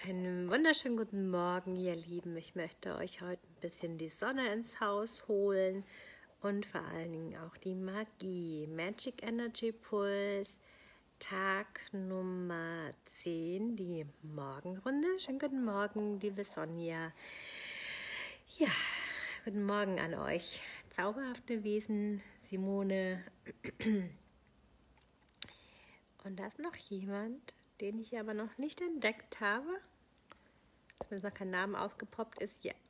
Einen wunderschönen guten Morgen, ihr Lieben. Ich möchte euch heute ein bisschen die Sonne ins Haus holen und vor allen Dingen auch die Magie. Magic Energy Pulse, Tag Nummer 10, die Morgenrunde. Schönen guten Morgen, liebe Sonja. Ja, guten Morgen an euch, zauberhafte Wesen, Simone. Und da ist noch jemand, den ich aber noch nicht entdeckt habe. Wenn noch kein Name aufgepoppt ist, ja.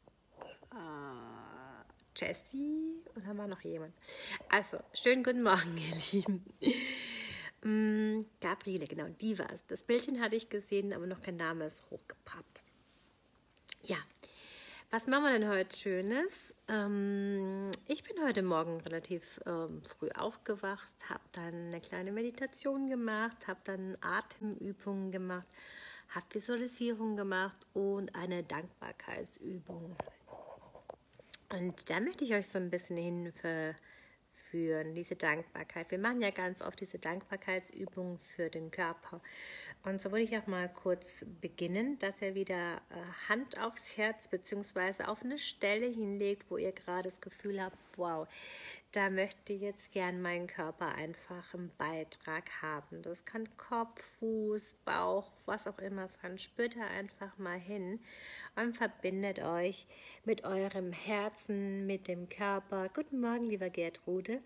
Jessie und haben wir noch jemand. Also, schönen guten Morgen, ihr Lieben. Gabriele, genau, die war es. Das Bildchen hatte ich gesehen, aber noch kein Name ist hochgepoppt. Ja, was machen wir denn heute Schönes? Ich bin heute Morgen relativ früh aufgewacht, habe dann eine kleine Meditation gemacht, habe dann Atemübungen gemacht, habe Visualisierung gemacht und eine Dankbarkeitsübung. Und da möchte ich euch so ein bisschen hinführen, diese Dankbarkeit. Wir machen ja ganz oft diese Dankbarkeitsübungen für den Körper. Und so würde ich auch mal kurz beginnen, dass ihr wieder Hand aufs Herz bzw. auf eine Stelle hinlegt, wo ihr gerade das Gefühl habt, wow, da möchte ich jetzt gern meinen Körper einfach einen Beitrag haben. Das kann Kopf, Fuß, Bauch, was auch immer sein. Spürt da einfach mal hin und verbindet euch mit eurem Herzen, mit dem Körper. Guten Morgen, lieber Gertrude.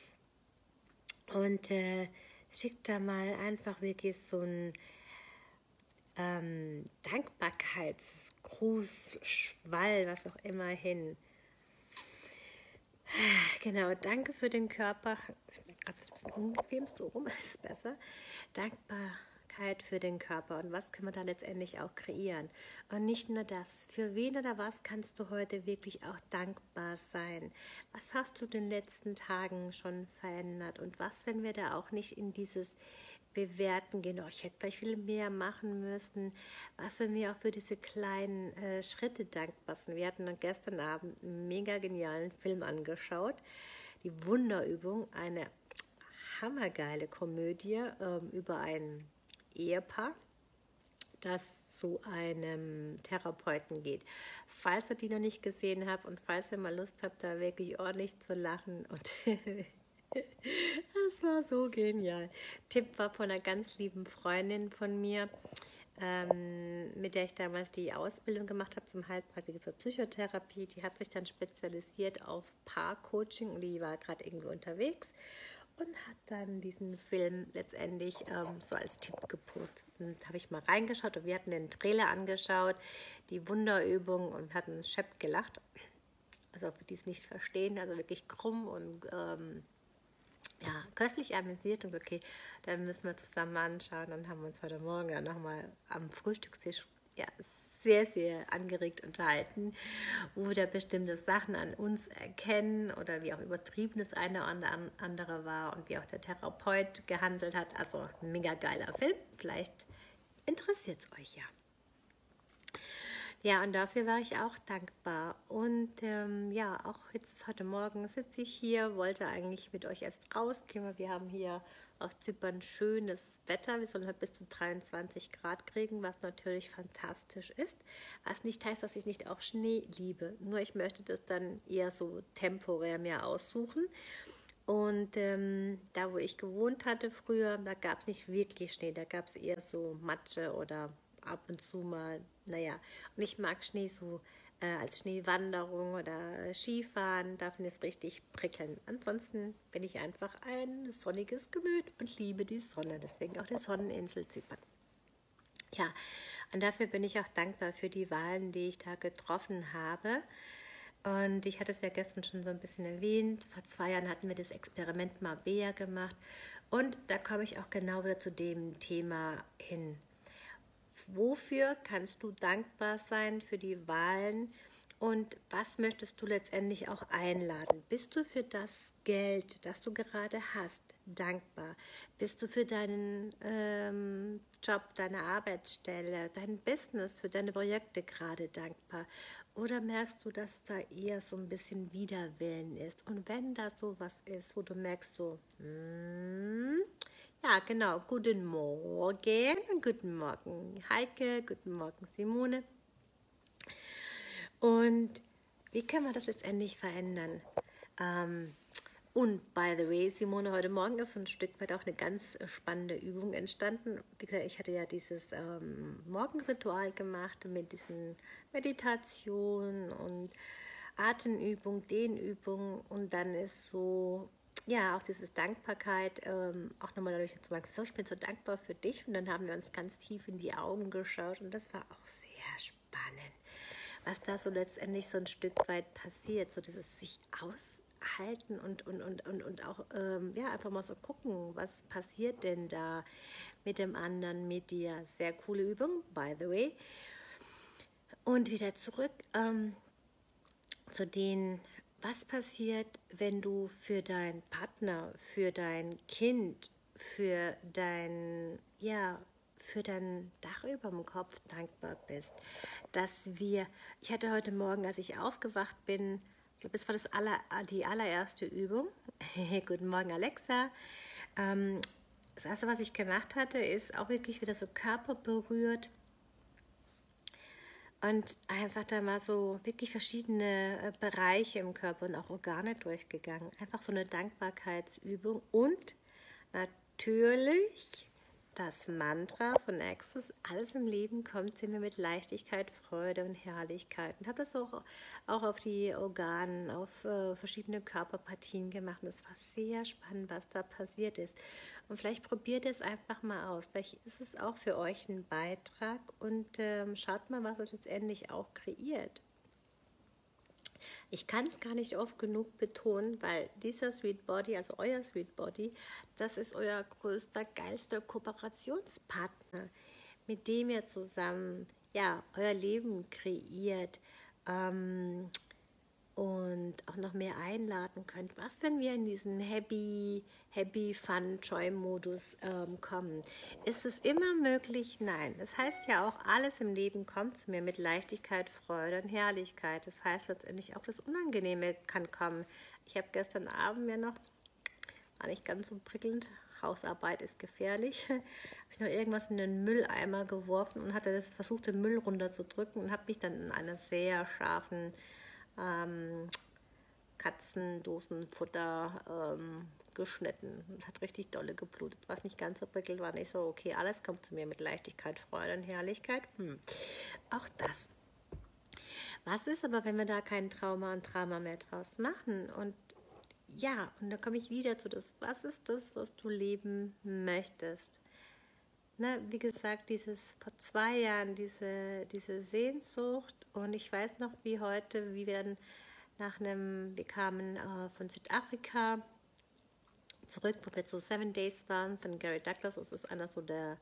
Und schickt da mal einfach wirklich so ein Dankbarkeitsgruß, Schwall, was auch immer hin. Genau, danke für den Körper. Ich bin gerade ein bisschen unbequem, so rum ist es besser. Dankbarkeit für den Körper und was können wir da letztendlich auch kreieren. Und nicht nur das, für wen oder was kannst du heute wirklich auch dankbar sein? Was hast du in den letzten Tagen schon verändert und was, wenn wir da auch nicht in dieses Bewerten gehen, oh, ich hätte vielleicht viel mehr machen müssen, was, wenn wir auch für diese kleinen Schritte dankbar sind. Wir hatten gestern Abend einen mega genialen Film angeschaut, die Wunderübung, eine hammergeile Komödie über ein Ehepaar, das zu einem Therapeuten geht. Falls ihr die noch nicht gesehen habt und falls ihr mal Lust habt, da wirklich ordentlich zu lachen und das war so genial. Tipp war von einer ganz lieben Freundin von mir, mit der ich damals die Ausbildung gemacht habe zum Heilpraktiker für Psychotherapie. Die hat sich dann spezialisiert auf Paarcoaching und die war gerade irgendwo unterwegs und hat dann diesen Film letztendlich so als Tipp gepostet. Und da habe ich mal reingeschaut und wir hatten den Trailer angeschaut, die Wunderübung und hatten schepp gelacht. Also für die es nicht verstehen, also wirklich krumm und köstlich amüsiert und okay, dann müssen wir zusammen anschauen und haben uns heute Morgen dann nochmal am Frühstückstisch sehr, sehr angeregt unterhalten, wo wir da bestimmte Sachen an uns erkennen oder wie auch übertrieben das eine oder andere war und wie auch der Therapeut gehandelt hat. Also ein mega geiler Film, vielleicht interessiert es euch ja. Ja, und dafür war ich auch dankbar. Und auch jetzt heute Morgen sitze ich hier, wollte eigentlich mit euch erst rausgehen, weil wir haben hier auf Zypern schönes Wetter. Wir sollen heute bis zu 23 Grad kriegen, was natürlich fantastisch ist. Was nicht heißt, dass ich nicht auch Schnee liebe. Nur ich möchte das dann eher so temporär mehr aussuchen. Und da, wo ich gewohnt hatte früher, da gab es nicht wirklich Schnee. Da gab es eher so Matsche oder ab und zu mal, naja. Und ich mag Schnee so als Schneewanderung oder Skifahren. Da finde ich es richtig prickelnd. Ansonsten bin ich einfach ein sonniges Gemüt und liebe die Sonne. Deswegen auch die Sonneninsel Zypern. Ja, und dafür bin ich auch dankbar für die Wahlen, die ich da getroffen habe. Und ich hatte es ja gestern schon so ein bisschen erwähnt. Vor 2 Jahren hatten wir das Experiment Mabea gemacht. Und da komme ich auch genau wieder zu dem Thema hin. Wofür kannst du dankbar sein für die Wahlen und was möchtest du letztendlich auch einladen? Bist du für das Geld, das du gerade hast, dankbar? Bist du für deinen Job, deine Arbeitsstelle, dein Business, für deine Projekte gerade dankbar? Oder merkst du, dass da eher so ein bisschen Widerwillen ist? Und wenn da so was ist, wo du merkst so, Ja, genau. Guten Morgen. Guten Morgen, Heike. Guten Morgen, Simone. Und wie können wir das letztendlich verändern? Und by the way, Simone, heute Morgen ist so ein Stück weit auch eine ganz spannende Übung entstanden. Wie gesagt, ich hatte ja dieses Morgenritual gemacht mit diesen Meditation und Atemübung, Dehnübung und dann ist so, ja, auch dieses Dankbarkeit, auch nochmal dadurch zu sagen, so, ich bin so dankbar für dich und dann haben wir uns ganz tief in die Augen geschaut und das war auch sehr spannend, was da so letztendlich so ein Stück weit passiert, so dieses sich aushalten und auch ja, einfach mal so gucken, was passiert denn da mit dem anderen, mit dir. Sehr coole Übung, by the way. Und wieder zurück zu den, was passiert, wenn du für deinen Partner, für dein Kind, für dein, ja, für dein Dach über dem Kopf dankbar bist. Dass wir, ich hatte heute Morgen, als ich aufgewacht bin, ich glaube, das war die allererste Übung. Guten Morgen, Alexa. Das erste, was ich gemacht hatte, ist auch wirklich wieder so Körper berührt und einfach da mal so wirklich verschiedene Bereiche im Körper und auch Organe durchgegangen. Einfach so eine Dankbarkeitsübung und natürlich das Mantra von Access, alles im Leben kommt zu mir mit Leichtigkeit, Freude und Herrlichkeit. Und habe das auch auf die Organe, auf verschiedene Körperpartien gemacht. Und es war sehr spannend, was da passiert ist. Und vielleicht probiert es einfach mal aus. Vielleicht ist es auch für euch ein Beitrag und schaut mal, was es letztendlich auch kreiert. Ich kann es gar nicht oft genug betonen, weil dieser Sweet Body, also euer Sweet Body, das ist euer größter, geilster Kooperationspartner, mit dem ihr zusammen ja, euer Leben kreiert und auch noch mehr einladen könnt. Was, wenn wir in diesen Happy, Fun, Joy-Modus kommen? Ist es immer möglich? Nein. Das heißt ja auch, alles im Leben kommt zu mir mit Leichtigkeit, Freude und Herrlichkeit. Das heißt letztendlich auch, das Unangenehme kann kommen. Ich habe gestern Abend mir noch, war nicht ganz so prickelnd, Hausarbeit ist gefährlich, habe ich noch irgendwas in den Mülleimer geworfen und hatte das versucht, den Müll runterzudrücken und habe mich dann in einer sehr scharfen Katzendosenfutter geschnitten. Das hat richtig dolle geblutet. Was nicht ganz so prickelt war, nicht so, okay, alles kommt zu mir mit Leichtigkeit, Freude und Herrlichkeit. Auch das. Was ist aber, wenn wir da kein Trauma und Drama mehr draus machen? Und ja, und dann komme ich wieder zu das, was ist das, was du leben möchtest? Ne, wie gesagt, vor 2 Jahren, diese Sehnsucht und ich weiß noch wie heute, wie wir dann wir kamen von Südafrika zurück, wo wir zu 7 Days waren von Gary Douglas. Das ist einer so der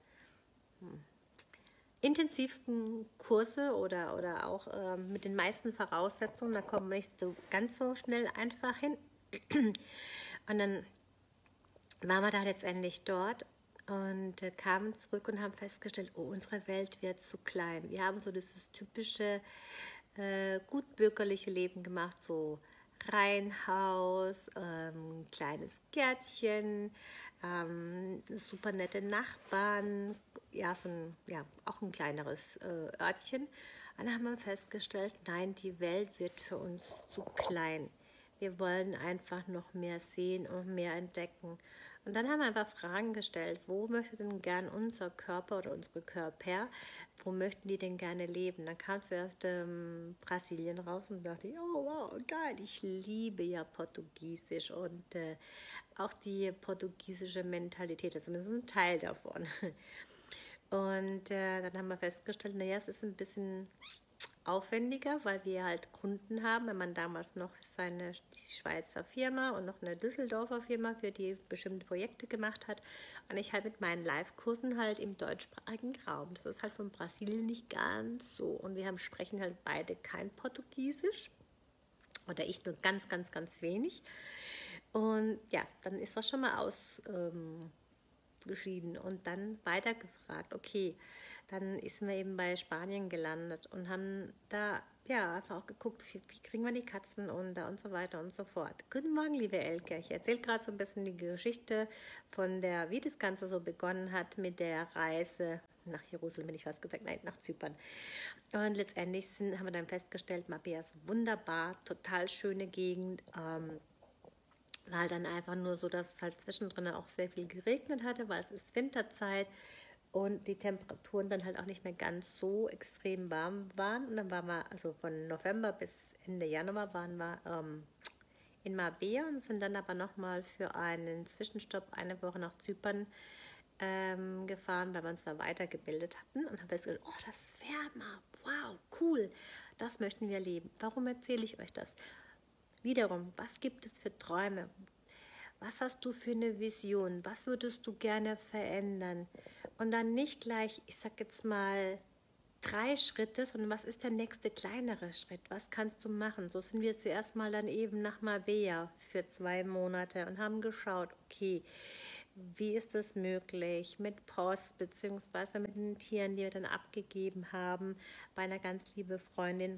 intensivsten Kurse oder auch mit den meisten Voraussetzungen. Da kommen wir nicht so ganz so schnell einfach hin. Und dann waren wir da letztendlich dort und kamen zurück und haben festgestellt, oh, unsere Welt wird zu klein. Wir haben so dieses typische gutbürgerliche Leben gemacht, so Reihenhaus, kleines Gärtchen, super nette Nachbarn, ja, auch ein kleineres Örtchen. Und dann haben wir festgestellt, nein, die Welt wird für uns zu klein. Wir wollen einfach noch mehr sehen und mehr entdecken. Und dann haben wir einfach Fragen gestellt, wo möchte denn gern unser Körper oder unsere Körper, wo möchten die denn gerne leben? Dann kam zuerst Brasilien raus und dachte ich, oh wow, geil, ich liebe ja Portugiesisch und auch die portugiesische Mentalität, also zumindest ein Teil davon. Und dann haben wir festgestellt, naja, es ist ein bisschen aufwendiger, weil wir halt Kunden haben, wenn man damals noch die Schweizer Firma und noch eine Düsseldorfer Firma für die bestimmte Projekte gemacht hat und ich halt mit meinen Live-Kursen halt im deutschsprachigen Raum. Das ist halt von Brasilien nicht ganz so und wir sprechen halt beide kein Portugiesisch oder ich nur ganz, ganz, ganz wenig und ja, dann ist das schon mal ausgeschieden und dann weiter gefragt, okay, dann ist man eben bei Spanien gelandet und haben da ja, einfach auch geguckt, wie kriegen wir die Katzen unter und so weiter und so fort. Guten Morgen, liebe Elke. Ich erzähle gerade so ein bisschen die Geschichte wie das Ganze so begonnen hat mit der Reise nach Jerusalem, bin ich fast gesagt, nein, nach Zypern. Und letztendlich haben wir dann festgestellt, Mabea ist wunderbar, total schöne Gegend. War halt dann einfach nur so, dass es halt zwischendrin auch sehr viel geregnet hatte, weil es ist Winterzeit und die Temperaturen dann halt auch nicht mehr ganz so extrem warm waren. Und dann waren wir, also von November bis Ende Januar waren wir in Marbella und sind dann aber nochmal für einen Zwischenstopp eine Woche nach Zypern gefahren, weil wir uns da weitergebildet hatten und haben festgestellt, oh, das ist wärmer, wow, cool, das möchten wir erleben. Warum erzähle ich euch das? Wiederum, was gibt es für Träume? Was hast du für eine Vision? Was würdest du gerne verändern? Und dann nicht gleich, ich sag jetzt mal, 3 Schritte, sondern was ist der nächste kleinere Schritt? Was kannst du machen? So sind wir zuerst mal dann eben nach Marbella für 2 Monate und haben geschaut, okay, wie ist das möglich mit Post beziehungsweise mit den Tieren, die wir dann abgegeben haben bei einer ganz liebe Freundin.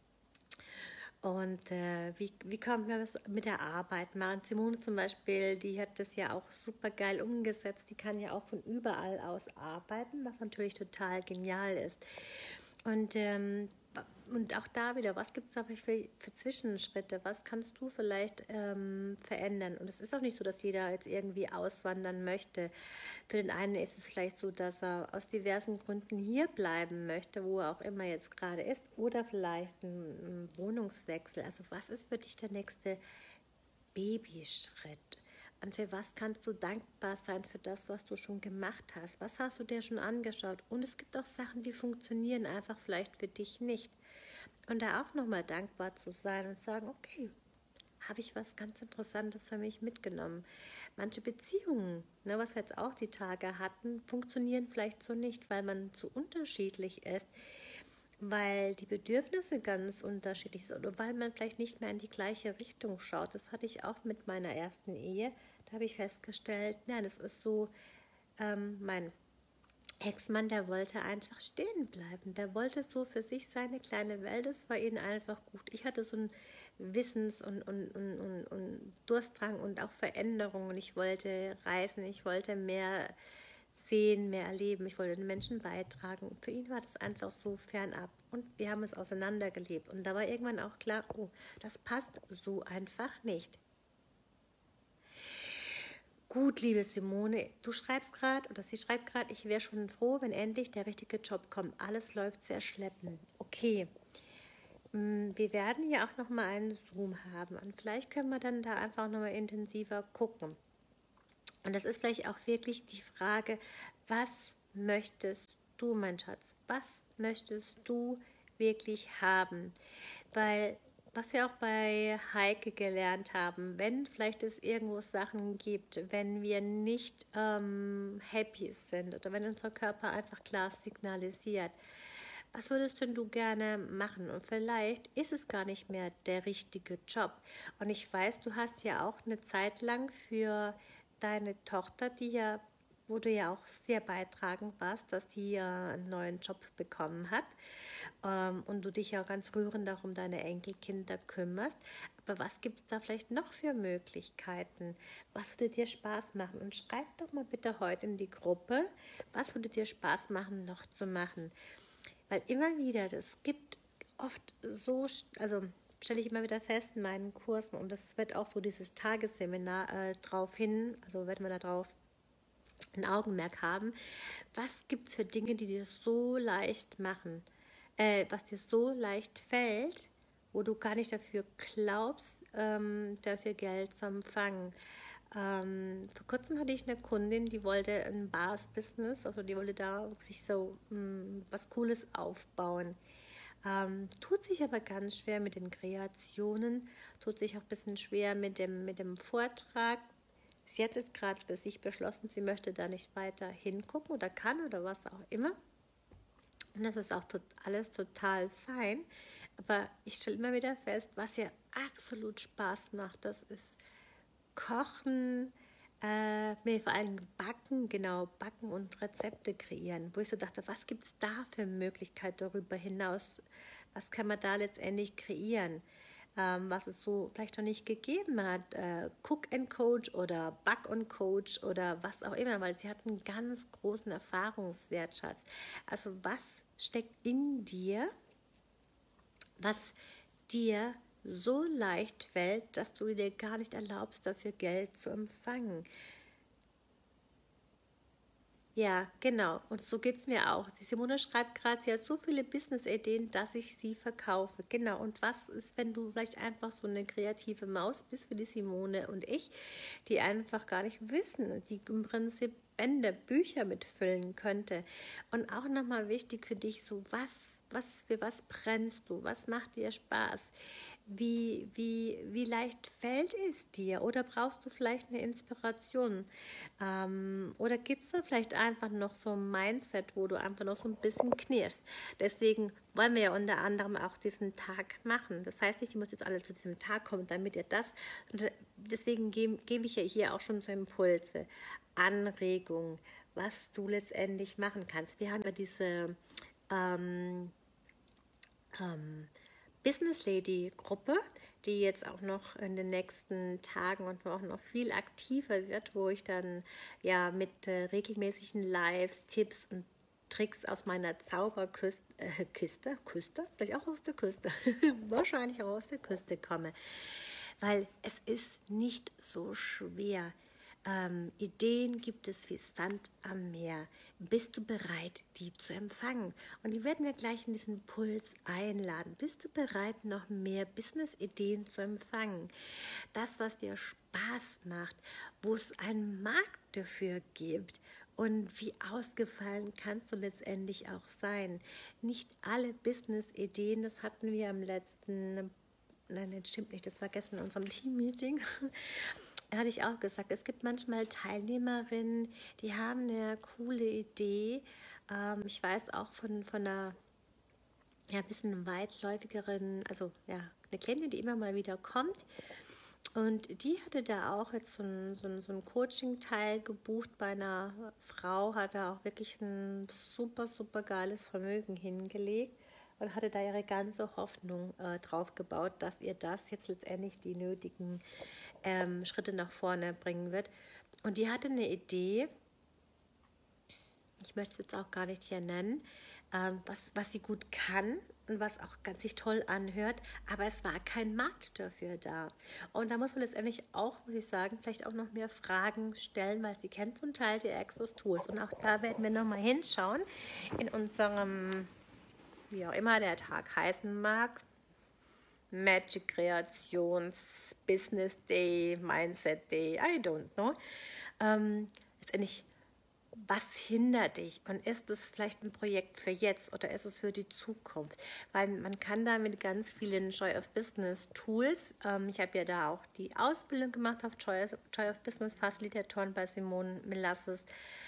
Und wie kommt man das mit der Arbeit machen? Simone zum Beispiel, die hat das ja auch super geil umgesetzt. Die kann ja auch von überall aus arbeiten, was natürlich total genial ist. Und, und auch da wieder, was gibt es da für Zwischenschritte? Was kannst du vielleicht verändern? Und es ist auch nicht so, dass jeder jetzt irgendwie auswandern möchte. Für den einen ist es vielleicht so, dass er aus diversen Gründen hier bleiben möchte, wo er auch immer jetzt gerade ist. Oder vielleicht ein Wohnungswechsel. Also was ist für dich der nächste Babyschritt? Und für was kannst du dankbar sein für das, was du schon gemacht hast? Was hast du dir schon angeschaut? Und es gibt auch Sachen, die funktionieren einfach vielleicht für dich nicht. Und da auch nochmal dankbar zu sein und sagen, okay, habe ich was ganz Interessantes für mich mitgenommen. Manche Beziehungen, ne, was wir jetzt auch die Tage hatten, funktionieren vielleicht so nicht, weil man zu unterschiedlich ist, weil die Bedürfnisse ganz unterschiedlich sind oder weil man vielleicht nicht mehr in die gleiche Richtung schaut. Das hatte ich auch mit meiner ersten Ehe. Da habe ich festgestellt, nein, das ist so, mein Ex-Mann, der wollte einfach stehen bleiben. Der wollte so für sich seine kleine Welt. Es war ihm einfach gut. Ich hatte so einen Wissens- und Durstdrang und auch Veränderung. Und ich wollte reisen, ich wollte mehr sehen, mehr erleben. Ich wollte den Menschen beitragen. Für ihn war das einfach so fernab. Und wir haben es auseinandergelebt. Und da war irgendwann auch klar, oh, das passt so einfach nicht. Gut, liebe Simone, du schreibst gerade, oder sie schreibt gerade, ich wäre schon froh, wenn endlich der richtige Job kommt. Alles läuft sehr schleppend. Okay, wir werden ja auch nochmal einen Zoom haben und vielleicht können wir dann da einfach nochmal intensiver gucken. Und das ist vielleicht auch wirklich die Frage, was möchtest du, mein Schatz? Was möchtest du wirklich haben? Weil was wir auch bei Heike gelernt haben, wenn vielleicht es irgendwo Sachen gibt, wenn wir nicht happy sind oder wenn unser Körper einfach klar signalisiert, was würdest denn du gerne machen? Und vielleicht ist es gar nicht mehr der richtige Job. Und ich weiß, du hast ja auch eine Zeit lang für deine Tochter, wo du ja auch sehr beitragend warst, dass sie einen neuen Job bekommen hat und du dich ja auch ganz rührend auch um deine Enkelkinder kümmerst. Aber was gibt es da vielleicht noch für Möglichkeiten? Was würde dir Spaß machen? Und schreib doch mal bitte heute in die Gruppe, was würde dir Spaß machen, noch zu machen? Weil immer wieder, das gibt oft so, also stelle ich immer wieder fest in meinen Kursen und das wird auch so dieses Tagesseminar drauf hin, also werden wir da drauf ein Augenmerk haben, was gibt es für Dinge, die dir so leicht machen, was dir so leicht fällt, wo du gar nicht dafür glaubst, dafür Geld zu empfangen. Vor kurzem hatte ich eine Kundin, die wollte ein Bars-Business, also die wollte da sich so was Cooles aufbauen. Tut sich aber ganz schwer mit den Kreationen, tut sich auch ein bisschen schwer mit dem Vortrag. Sie hat jetzt gerade für sich beschlossen, sie möchte da nicht weiter hingucken oder kann oder was auch immer. Und das ist auch alles total fein. Aber ich stelle immer wieder fest, was ihr absolut Spaß macht, das ist Kochen, nee, vor allem Backen, genau, Backen und Rezepte kreieren. Wo ich so dachte, was gibt es da für Möglichkeiten darüber hinaus, Was kann man da letztendlich kreieren? Was es so vielleicht noch nicht gegeben hat, Cook and Coach oder Back and Coach oder was auch immer, weil sie hat einen ganz großen Erfahrungswert, Schatz. Also was steckt in dir, was dir so leicht fällt, dass du dir gar nicht erlaubst, dafür Geld zu empfangen? Ja, genau. Und so geht es mir auch. Die Simone schreibt gerade, sie hat so viele Business-Ideen, dass ich sie verkaufe. Genau. Und was ist, wenn du vielleicht einfach so eine kreative Maus bist wie die Simone und ich, die einfach gar nicht wissen, die im Prinzip Bände, Bücher mitfüllen könnte. Und auch nochmal wichtig für dich, so für was brennst du? Was macht dir Spaß? Wie leicht fällt es dir? Oder brauchst du vielleicht eine Inspiration? Oder gibt es da vielleicht einfach noch so ein Mindset, wo du einfach noch so ein bisschen knirschst? Deswegen wollen wir ja unter anderem auch diesen Tag machen. Das heißt nicht, ihr müsst jetzt alle zu diesem Tag kommen, damit ihr das... Und deswegen gebe ich ja hier auch schon so Impulse, Anregungen, was du letztendlich machen kannst. Wir haben ja diese... Business Lady Gruppe, die jetzt auch noch in den nächsten Tagen und auch noch viel aktiver wird, wo ich dann ja mit regelmäßigen Lives, Tipps und Tricks aus meiner Zauberküste, vielleicht auch aus der Küste, wahrscheinlich auch aus der Küste komme, weil es ist nicht so schwer. Ideen gibt es wie Sand am Meer. Bist du bereit, die zu empfangen? Und die werden wir gleich in diesen Puls einladen. Bist du bereit, noch mehr Business-Ideen zu empfangen? Das, was dir Spaß macht, wo es einen Markt dafür gibt. Und wie ausgefallen kannst du letztendlich auch sein? Nicht alle Business-Ideen, das hatten wir am letzten, nein, das stimmt nicht, das war gestern in unserem Team-Meeting, hatte ich auch gesagt, es gibt manchmal Teilnehmerinnen, die haben eine coole Idee. Ich weiß auch von einer ja, bisschen weitläufigeren, also ja, eine Klientin, die immer mal wieder kommt. Und die hatte da auch jetzt so ein Coaching-Teil gebucht bei einer Frau, hat da auch wirklich ein super, super geiles Vermögen hingelegt und hatte da ihre ganze Hoffnung drauf gebaut, dass ihr das jetzt letztendlich die nötigen Schritte nach vorne bringen wird. Und die hatte eine Idee, ich möchte es jetzt auch gar nicht hier nennen, was sie gut kann und was auch ganz sich toll anhört, aber es war kein Markt dafür da. Und da muss man letztendlich auch, muss ich sagen, vielleicht auch noch mehr Fragen stellen, weil sie kennt zum Teil die Access Tools. Und auch da werden wir nochmal hinschauen in unserem, wie auch immer der Tag heißen mag, Magic Kreations Business Day, Mindset Day, I don't know. Letztendlich, was hindert dich? Und ist es vielleicht ein Projekt für jetzt oder ist es für die Zukunft? Weil man kann da mit ganz vielen Joy of Business Tools, ich habe ja da auch die Ausbildung gemacht auf Joy of Business Facilitatoren bei Simone Melasses,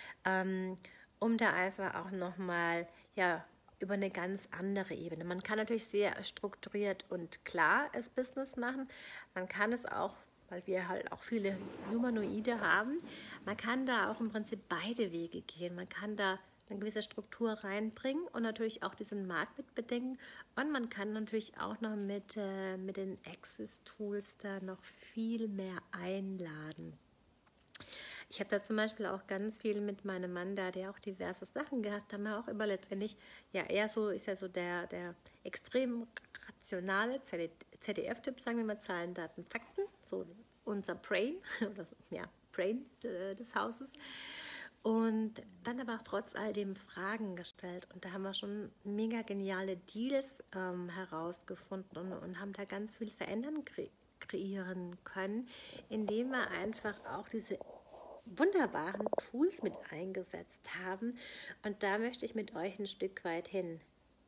um da einfach auch nochmal, ja, über eine ganz andere Ebene. Man kann natürlich sehr strukturiert und klar das Business machen. Man kann es auch, weil wir halt auch viele Humanoide haben, man kann da auch im Prinzip beide Wege gehen. Man kann da eine gewisse Struktur reinbringen und natürlich auch diesen Markt mit bedenken. Und man kann natürlich auch noch mit den Access-Tools da noch viel mehr einladen. Ich habe da zum Beispiel auch ganz viel mit meinem Mann da, der auch diverse Sachen gehabt hat, haben wir auch über letztendlich, ja, er so ist ja so der extrem rationale ZDF-Typ, sagen wir mal, Zahlen, Daten, Fakten, so unser Brain, oder so, ja, Brain des Hauses. Und dann aber auch trotz all dem Fragen gestellt. Und da haben wir schon mega geniale Deals herausgefunden und haben da ganz viel verändern kreieren können, indem wir einfach auch diese wunderbaren Tools mit eingesetzt haben. Und da möchte ich mit euch ein Stück weit hin.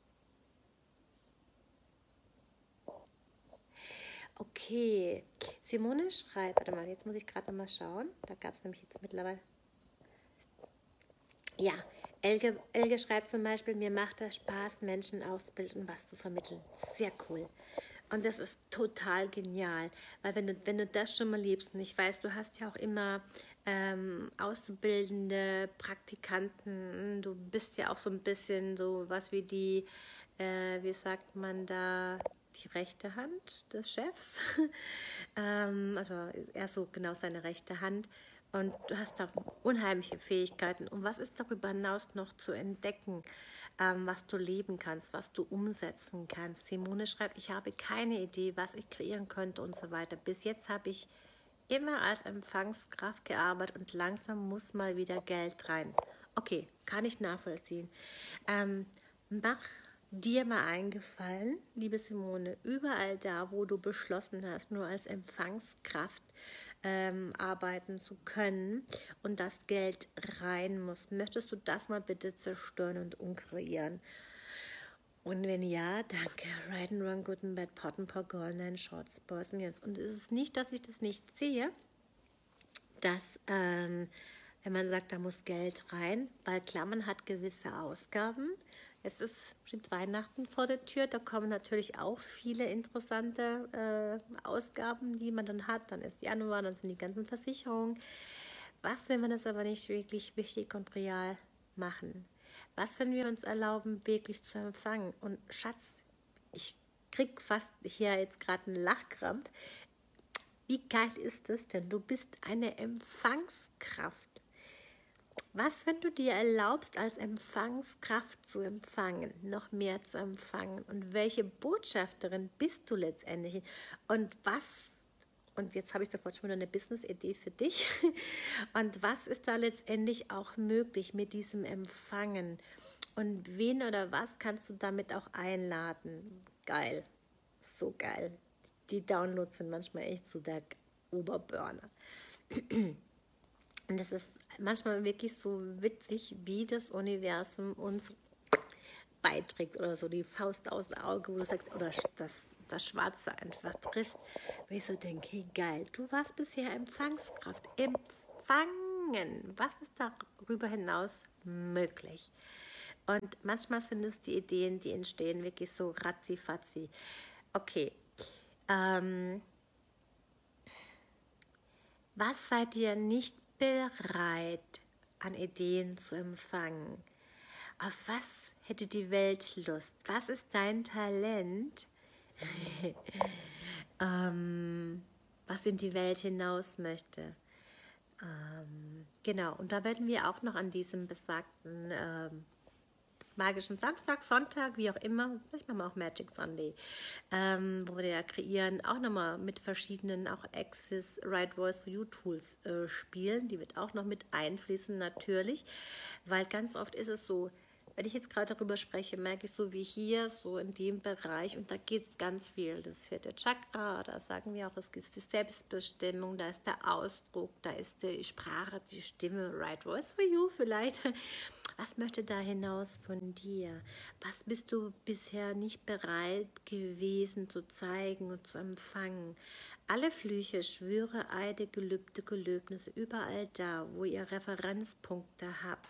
Okay, Simone schreibt, warte mal, jetzt muss ich gerade nochmal schauen. Da gab es nämlich jetzt mittlerweile. Ja, Elge schreibt zum Beispiel, mir macht das Spaß, Menschen auszubilden und was zu vermitteln. Sehr cool. Und das ist total genial, weil wenn du das schon mal liebst, und ich weiß, du hast ja auch immer Auszubildende, Praktikanten, du bist ja auch so ein bisschen so was wie die wie sagt man da, die rechte Hand des Chefs. Also er so genau seine rechte Hand. Und du hast da unheimliche Fähigkeiten. Und was ist darüber hinaus noch zu entdecken, was du leben kannst, was du umsetzen kannst? Simone schreibt, ich habe keine Idee, was ich kreieren könnte und so weiter. Bis jetzt habe ich immer als Empfangskraft gearbeitet und langsam muss mal wieder Geld rein. Okay, kann ich nachvollziehen. Mach dir mal eingefallen, liebe Simone, überall da, wo du beschlossen hast, nur als Empfangskraft arbeiten zu können und das Geld rein muss, möchtest du das mal bitte zerstören und umkreieren? Und wenn ja, danke. Right and Wrong, Good and Bad, Pot and Pot, Golden Shorts, Boys and Girls. Und es ist nicht, dass ich das nicht sehe, dass, wenn man sagt, da muss Geld rein, weil klar, man hat gewisse Ausgaben. Es steht Weihnachten vor der Tür, da kommen natürlich auch viele interessante Ausgaben, die man dann hat. Dann ist Januar, dann sind die ganzen Versicherungen. Was, wenn wir das aber nicht wirklich wichtig und real machen? Was, wenn wir uns erlauben, wirklich zu empfangen? Und Schatz, ich krieg fast hier jetzt gerade einen Lachkrampf. Wie geil ist das denn? Du bist eine Empfangskraft. Was, wenn du dir erlaubst, als Empfangskraft zu empfangen, noch mehr zu empfangen? Und welche Botschafterin bist du letztendlich? Und jetzt habe ich sofort schon wieder eine Business-Idee für dich. Und was ist da letztendlich auch möglich mit diesem Empfangen? Und wen oder was kannst du damit auch einladen? Geil, so geil. Die Downloads sind manchmal echt so der Oberburner. Und das ist manchmal wirklich so witzig, wie das Universum uns beiträgt oder so die Faust aus dem Auge, wo du sagst, oder das Schwarze einfach triffst. Wo ich so denke, hey geil, du warst bisher Empfangskraft. Empfangen. Was ist darüber hinaus möglich? Und manchmal sind es die Ideen, die entstehen wirklich so ratzi-fatzi. Okay. Was seid ihr nicht bereit, an Ideen zu empfangen? Auf was hätte die Welt Lust? Was ist dein Talent, was in die Welt hinaus möchte? Genau, und da werden wir auch noch an diesem besagten magischen Samstag, Sonntag, wie auch immer, vielleicht machen wir auch Magic Sunday, wo wir ja kreieren, auch nochmal mit verschiedenen auch Access Right Voice for You Tools spielen. Die wird auch noch mit einfließen natürlich, weil ganz oft ist es so, wenn ich jetzt gerade darüber spreche, merke ich so wie hier, so in dem Bereich, und da geht es ganz viel. Das vierte Chakra, da sagen wir auch, es ist die Selbstbestimmung, da ist der Ausdruck, da ist die Sprache, die Stimme, Right Voice for You vielleicht. Was möchte da hinaus von dir? Was bist du bisher nicht bereit gewesen zu zeigen und zu empfangen? Alle Flüche, Schwüre, Eide, Gelübde, Gelöbnisse, überall da, wo ihr Referenzpunkte habt.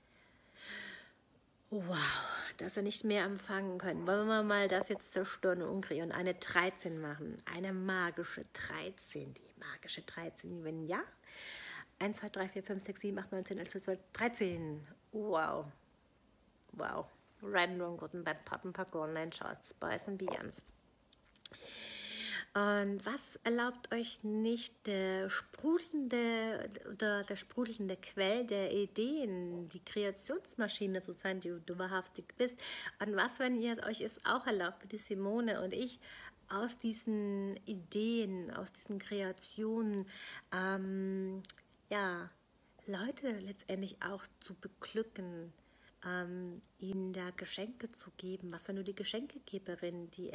Wow, dass wir nicht mehr empfangen können. Wollen wir mal das jetzt zerstören und umkreieren und eine 13 machen? Eine magische 13, die magische 13. Wenn ja, 1, 2, 3, 4, 5, 6, 7, 8, 9, 10, 11, 12, 13. Wow. Wow. Red and Wrong, Good and Bad, Pot and Pot, Online Shorts, Boys and Beyonds. Und was erlaubt euch nicht der sprudelnde Quell der Ideen, die Kreationsmaschine zu sein, die du wahrhaftig bist? Und was, wenn ihr euch es auch erlaubt, wie die Simone und ich, aus diesen Ideen, aus diesen Kreationen, Leute letztendlich auch zu beglücken, ihnen da Geschenke zu geben? Was, wenn du die Geschenkegeberin, die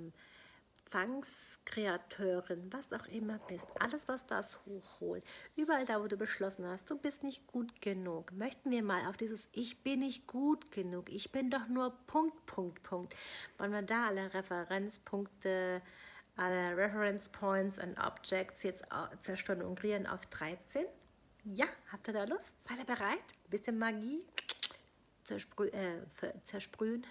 Empfangskreateurin, was auch immer bist, alles, was das hochholt, überall da, wo du beschlossen hast, du bist nicht gut genug, möchten wir mal auf dieses Ich bin nicht gut genug, ich bin doch nur Punkt. Wollen wir da alle Referenzpunkte, alle Reference Points and Objects jetzt zerstören und kreieren auf 13? Ja, habt ihr da Lust? Seid ihr bereit? Ein bisschen Magie? Versprühen.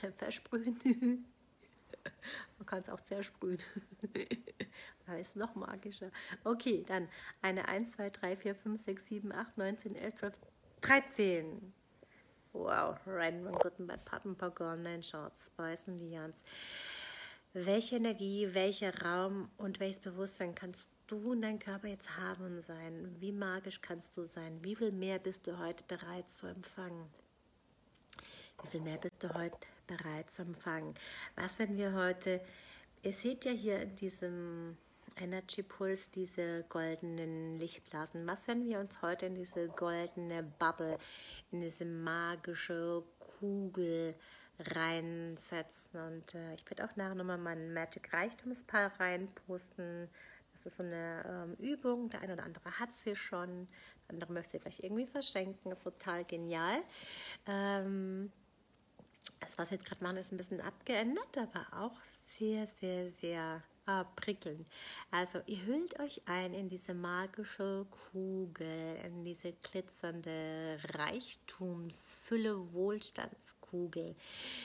Man kann es auch zersprühen. Da ist es noch magischer. Okay, dann eine 1, 2, 3, 4, 5, 6, 7, 8, 9, 10, 11, 12, 13. Wow, Ryan Van Gutenberg, Papenpaar, Golden Shorts, Boys and Beyonds. Welche Energie, welcher Raum und welches Bewusstsein kannst du in deinem Körper jetzt haben und sein? Wie magisch kannst du sein? Wie viel mehr bist du heute bereit zu empfangen? Wie viel mehr bist du heute bereit zu empfangen? Was, wenn wir heute, ihr seht ja hier in diesem Energy Pulse diese goldenen Lichtblasen. Was, wenn wir uns heute in diese goldene Bubble, in diese magische Kugel reinsetzen? Und ich werde auch nachher nochmal meinen Magic Reichtumspal reinposten. Das ist so eine Übung. Der eine oder andere hat sie schon. Der andere möchte sie vielleicht irgendwie verschenken. Total genial. Das, was wir jetzt gerade machen, ist ein bisschen abgeändert, aber auch sehr, sehr, sehr prickelnd. Also ihr hüllt euch ein in diese magische Kugel, in diese glitzernde Reichtumsfülle Wohlstandskugel.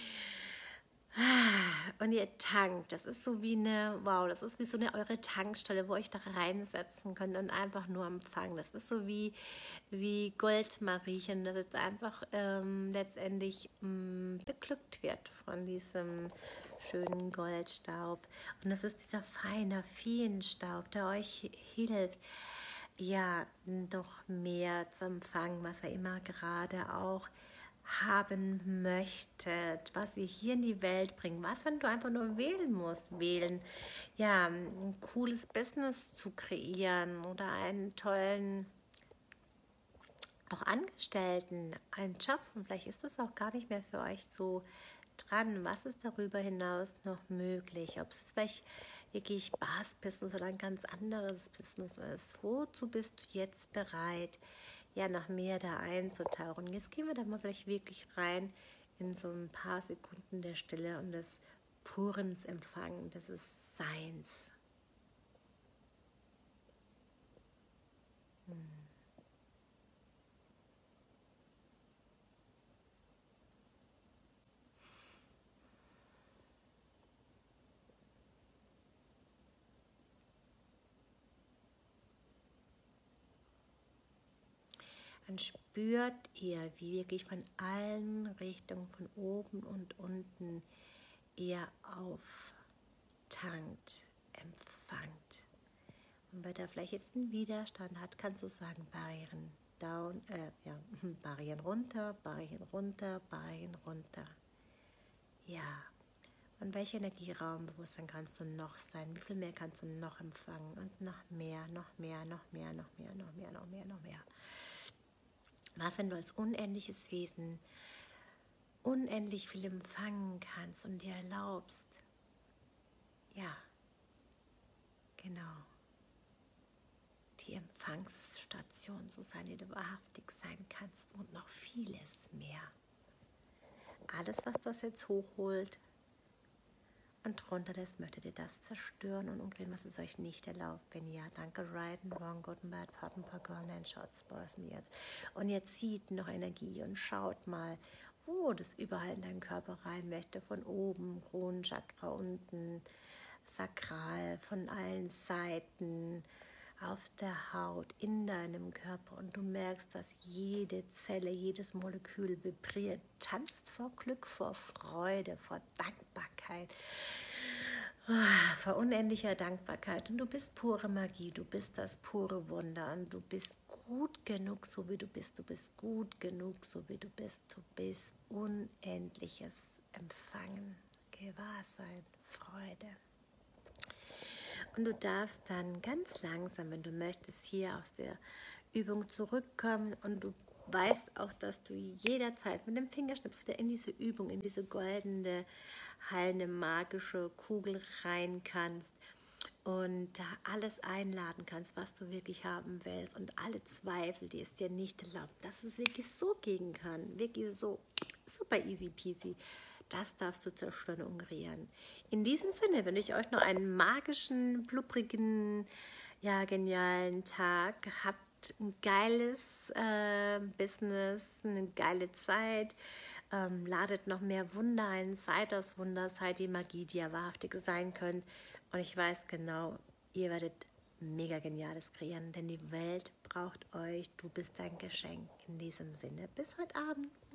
Und ihr tankt, das ist so wie eine, wow, das ist wie so eine eure Tankstelle, wo ihr euch da reinsetzen könnt und einfach nur empfangen. Das ist so wie Goldmariechen, das jetzt einfach letztendlich beglückt wird von diesem schönen Goldstaub. Und das ist dieser feine Feenstaub, der euch hilft, ja, doch mehr zu empfangen, was er immer gerade auch haben möchtet, was ihr hier in die Welt bringt. Was, wenn du einfach nur wählen musst? Wählen, ja, ein cooles Business zu kreieren oder einen tollen, auch Angestellten, einen Job. Und vielleicht ist das auch gar nicht mehr für euch so dran. Was ist darüber hinaus noch möglich? Ob es vielleicht wirklich Spaß-Business oder ein ganz anderes Business ist. Wozu bist du jetzt bereit, ja, noch mehr da einzutauchen? Jetzt gehen wir da mal vielleicht wirklich rein in so ein paar Sekunden der Stille und des puren Empfangen, des Seins. Dann spürt ihr, wie wirklich von allen Richtungen, von oben und unten, ihr auftankt, empfangt. Und weil der vielleicht jetzt einen Widerstand hat, kannst du sagen, Barrieren down, Barrieren runter, Barrieren runter, Barrieren runter. Ja. Und welcher Energieraum, Bewusstsein kannst du noch sein? Wie viel mehr kannst du noch empfangen? Und noch mehr, noch mehr, noch mehr, noch mehr, noch mehr, noch mehr, noch mehr. Was, wenn du als unendliches Wesen unendlich viel empfangen kannst und dir erlaubst, ja, genau, die Empfangsstation zu sein, die du wahrhaftig sein kannst und noch vieles mehr. Alles, was das jetzt hochholt und drunter das, möchtet ihr das zerstören und umgehen, was es euch nicht erlaubt. Wenn ja, danke, Ryden, Wrong, Good and Bad, Papenpaar, Golden Shots, Boys and Beyonds. Und jetzt zieht noch Energie und schaut mal, wo das überall in deinen Körper rein möchte. Von oben, Kronenchakra, unten, Sakral, von allen Seiten, auf der Haut, in deinem Körper. Und du merkst, dass jede Zelle, jedes Molekül vibriert, tanzt vor Glück, vor Freude, vor Dankbarkeit, vor unendlicher Dankbarkeit. Und du bist pure Magie, du bist das pure Wunder und du bist gut genug, so wie du bist. Du bist gut genug, so wie du bist. Du bist unendliches Empfangen, Gewahrsein, Freude. Und du darfst dann ganz langsam, wenn du möchtest, hier aus der Übung zurückkommen und du weißt auch, dass du jederzeit mit dem Fingerschnips wieder in diese Übung, in diese goldene, heilende, magische Kugel rein kannst und da alles einladen kannst, was du wirklich haben willst und alle Zweifel, die es dir nicht erlauben, dass es wirklich so gehen kann, wirklich so super easy peasy. Das darfst du zerstören und kreieren. In diesem Sinne wünsche ich euch noch einen magischen, blubbrigen, ja, genialen Tag. Habt ein geiles Business, eine geile Zeit. Ladet noch mehr Wunder ein. Seid das Wunder, seid die Magie, die ihr wahrhaftig sein könnt. Und ich weiß genau, ihr werdet mega Geniales kreieren, denn die Welt braucht euch. Du bist ein Geschenk. In diesem Sinne, bis heute Abend.